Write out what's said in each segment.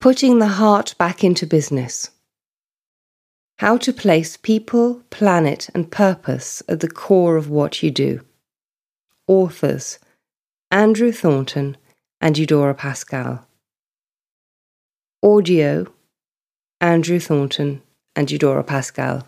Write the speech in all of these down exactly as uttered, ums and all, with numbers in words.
Putting the heart back into business. How to place people, planet, and purpose at the core of what you do. Authors: Andrew Thornton and Eudora Pascal. Audio: Andrew Thornton and Eudora Pascal.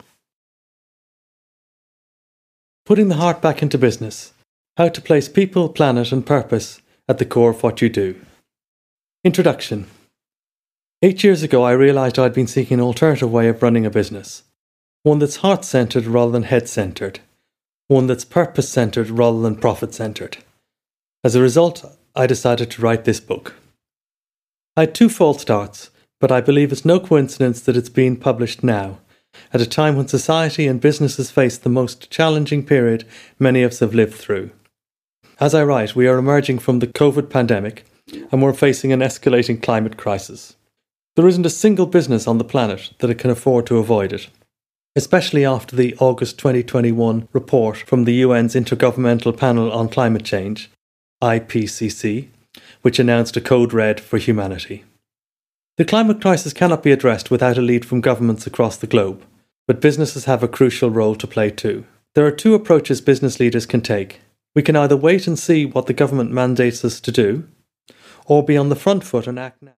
Putting the heart back into business. How to place people, planet, and purpose at the core of what you do. Introduction. Eight years ago, I realised I'd been seeking an alternative way of running a business. One that's heart-centred rather than head-centred. One that's purpose-centred rather than profit-centred. As a result, I decided to write this book. I had two false starts, but I believe it's no coincidence that it's being published now, at a time when society and businesses face the most challenging period many of us have lived through. As I write, we are emerging from the COVID pandemic, and we're facing an escalating climate crisis. There isn't a single business on the planet that can afford to avoid it, especially after the August twenty twenty-one report from the U N's Intergovernmental Panel on Climate Change, I P C C, which announced a code red for humanity. The climate crisis cannot be addressed without a lead from governments across the globe, but businesses have a crucial role to play too. There are two approaches business leaders can take. We can either wait and see what the government mandates us to do, or be on the front foot and act now.